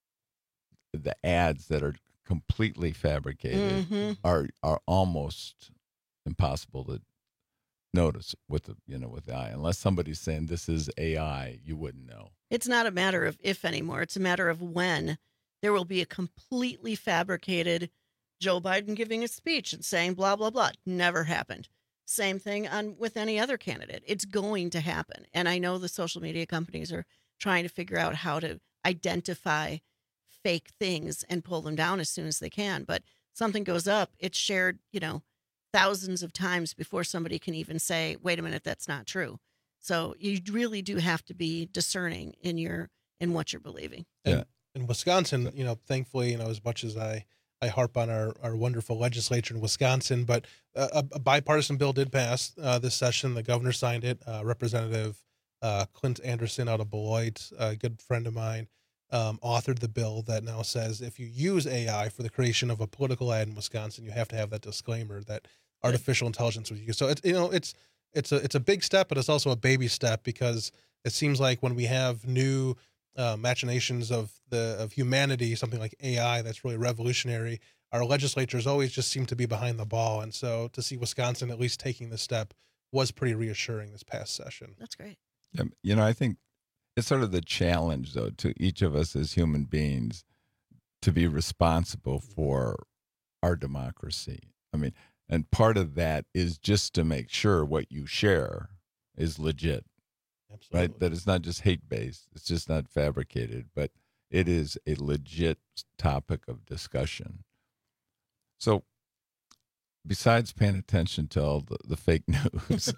the ads that are completely fabricated are almost impossible to notice with the eye. Unless somebody's saying this is AI, you wouldn't know. It's not a matter of if anymore. It's a matter of when there will be a completely fabricated Joe Biden giving a speech and saying blah, blah, blah. Never happened. Same thing with any other candidate. It's going to happen. And I know the social media companies are trying to figure out how to identify fake things and pull them down as soon as they can. But something goes up, it's shared, thousands of times before somebody can even say, wait a minute, that's not true. So you really do have to be discerning in what you're believing. And in Wisconsin, thankfully, as much as I harp on our wonderful legislature in Wisconsin, but a bipartisan bill did pass this session. The governor signed it. Representative Clint Anderson out of Beloit, a good friend of mine, authored the bill that now says if you use AI for the creation of a political ad in Wisconsin, you have to have that disclaimer that artificial intelligence was used. So it's a big step, but it's also a baby step, because it seems like when we have new machinations of humanity, something like AI that's really revolutionary, our legislatures always just seem to be behind the ball. And so to see Wisconsin at least taking this step was pretty reassuring this past session. That's great. I think it's sort of the challenge, though, to each of us as human beings to be responsible for our democracy. I mean, and part of that is just to make sure what you share is legit. Absolutely. Right? That it's not just hate-based. It's just not fabricated, but it is a legit topic of discussion. So besides paying attention to all the fake news,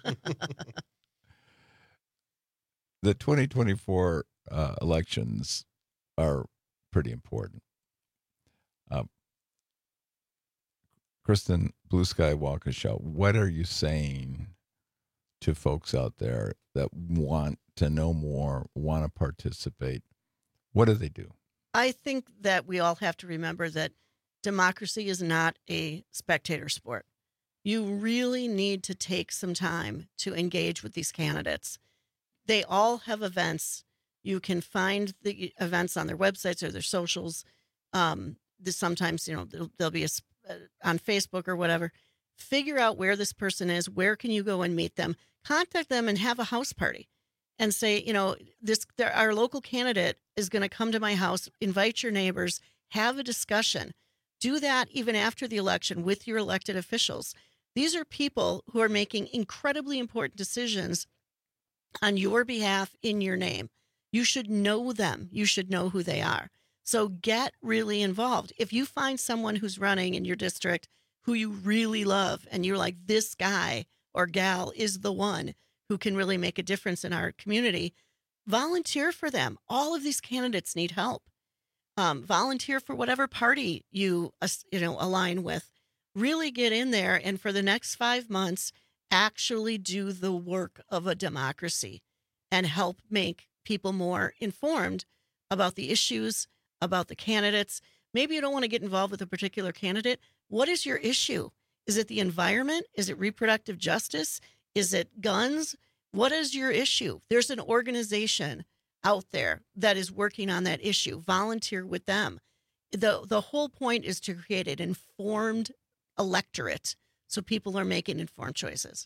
the 2024 elections are pretty important. Kristen Blue Sky Waukesha, what are you saying to folks out there that want to know more, want to participate? What do they do? I think that we all have to remember that democracy is not a spectator sport. You really need to take some time to engage with these candidates. They all have events. You can find the events on their websites or their socials. Sometimes, there'll be on Facebook or whatever. Figure out where this person is. Where can you go and meet them? Contact them and have a house party and say, our local candidate is going to come to my house. Invite your neighbors. Have a discussion. Do that even after the election with your elected officials. These are people who are making incredibly important decisions on your behalf in your name. You should know them. You should know who they are. So get really involved. If you find someone who's running in your district who you really love and you're like, this guy or gal is the one who can really make a difference in our community, volunteer for them. All of these candidates need help. Volunteer for whatever party you align with. Really get in there, and for the next 5 months, actually do the work of a democracy and help make people more informed about the issues, about the candidates. Maybe you don't want to get involved with a particular candidate. What is your issue? Is it the environment? Is it reproductive justice? Is it guns? What is your issue? There's an organization out there that is working on that issue. Volunteer with them. The whole point is to create an informed electorate so people are making informed choices.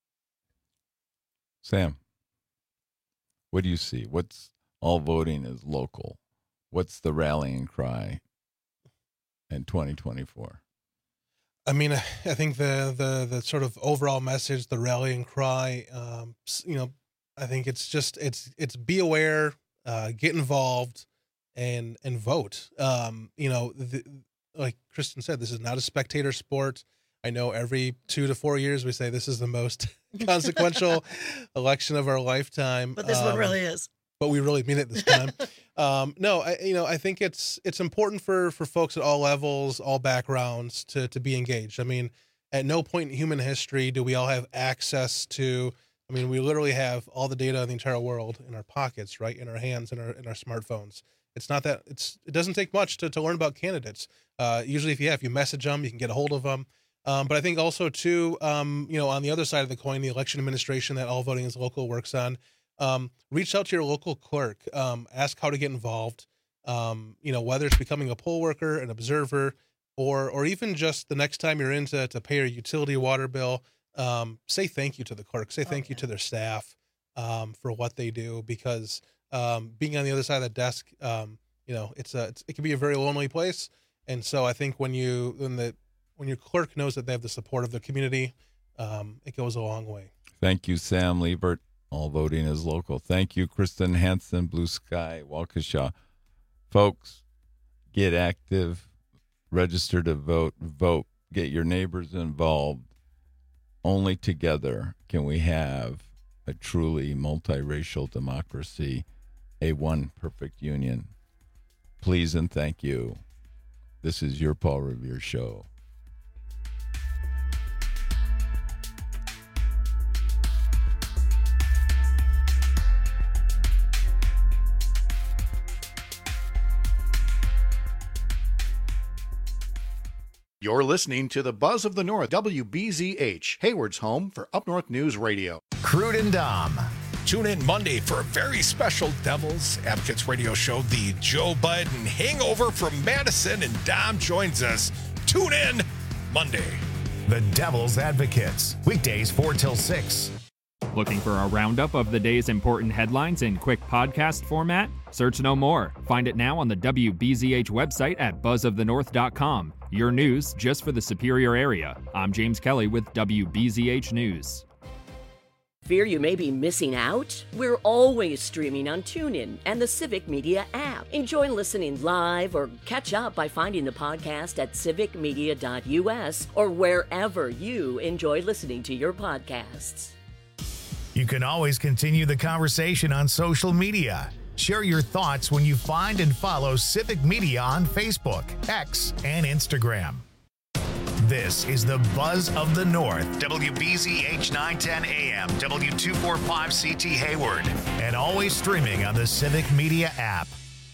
Sam, what do you see? What's all voting is local? What's the rallying cry in 2024? I mean, I think the sort of overall message, the rallying cry, I think it's be aware, get involved, and vote. Like Kristen said, this is not a spectator sport. I know every 2 to 4 years we say this is the most consequential election of our lifetime. But this one really is. But we really mean it this time. I think it's important for folks at all levels, all backgrounds to be engaged. I mean, at no point in human history do we all have access to, we literally have all the data of the entire world in our pockets, right? In our hands, in our smartphones. It's not that it doesn't take much to learn about candidates. Usually if you message them, you can get a hold of them. But I think also too, on the other side of the coin, the election administration that All Voting is Local works on, reach out to your local clerk, ask how to get involved, whether it's becoming a poll worker, an observer, or even just the next time you're in to pay your utility water bill, say thank you to the clerk, say thank you to their staff, for what they do, because, being on the other side of the desk, it can be a very lonely place. And so I think when your clerk knows that they have the support of the community, it goes a long way. Thank you, Sam Liebert. All Voting is Local. Thank you, Kristen Hansen, Blue Sky, Waukesha. Folks, get active, register to vote, get your neighbors involved. Only together can we have a truly multiracial democracy, a one perfect union. Please and thank you. This is your Paul Revere Show. You're listening to the Buzz of the North, WBZH, Hayward's home for Up North News Radio. Crude and Dom. Tune in Monday for a very special Devil's Advocates radio show, the Joe Biden Hangover from Madison, and Dom joins us. Tune in Monday. The Devil's Advocates, weekdays 4 till 6. Looking for a roundup of the day's important headlines in quick podcast format? Search no more. Find it now on the WBZH website at buzzofthenorth.com. Your news just for the Superior area. I'm James Kelly with WBZH News. Fear you may be missing out? We're always streaming on TuneIn and the Civic Media app. Enjoy listening live or catch up by finding the podcast at civicmedia.us or wherever you enjoy listening to your podcasts. You can always continue the conversation on social media. Share your thoughts when you find and follow Civic Media on Facebook, X, and Instagram. This is the Buzz of the North, WBZH 910 AM, W245CT Hayward, and always streaming on the Civic Media app.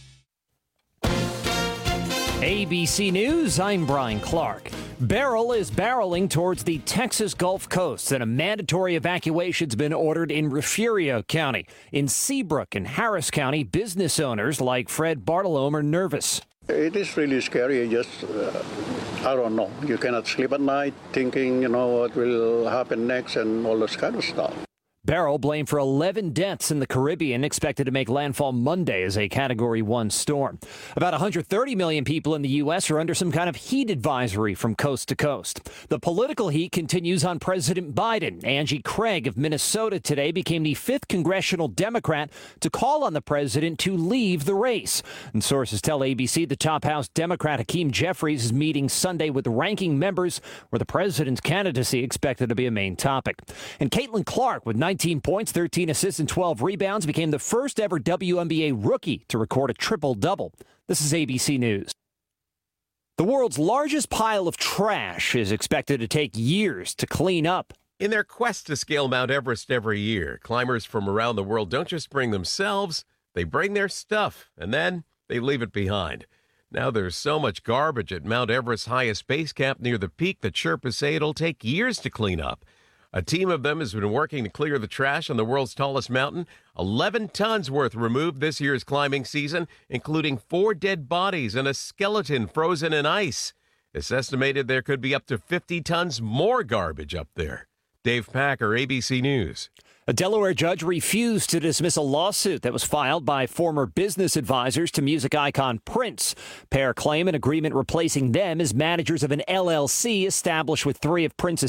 ABC News, I'm Brian Clark. Beryl is barreling towards the Texas Gulf Coast, and a mandatory evacuation's been ordered in Refugio County. In Seabrook and Harris County, business owners like Fred Bartolome are nervous. It is really scary. I don't know. You cannot sleep at night thinking, what will happen next and all this kind of stuff. Beryl blamed for 11 deaths in the Caribbean, expected to make landfall Monday as a Category 1 storm. About 130 million people in the U.S. are under some kind of heat advisory from coast to coast. The political heat continues on President Biden. Angie Craig of Minnesota today became the 5th congressional Democrat to call on the president to leave the race. And sources tell ABC the top House Democrat Hakeem Jeffries is meeting Sunday with ranking members where the president's candidacy expected to be a main topic. And Caitlin Clark with 19 points, 13 assists, and 12 rebounds, became the first ever WNBA rookie to record a triple-double. This is ABC News. The world's largest pile of trash is expected to take years to clean up. In their quest to scale Mount Everest every year, climbers from around the world don't just bring themselves, they bring their stuff, and then they leave it behind. Now there's so much garbage at Mount Everest's highest base camp near the peak that Sherpas say it'll take years to clean up. A team of them has been working to clear the trash on the world's tallest mountain. 11 tons worth removed this year's climbing season, including 4 dead bodies and a skeleton frozen in ice. It's estimated there could be up to 50 tons more garbage up there. Dave Packer, ABC News. A Delaware judge refused to dismiss a lawsuit that was filed by former business advisors to music icon Prince. Pair claim an agreement replacing them as managers of an LLC established with 3 of Prince's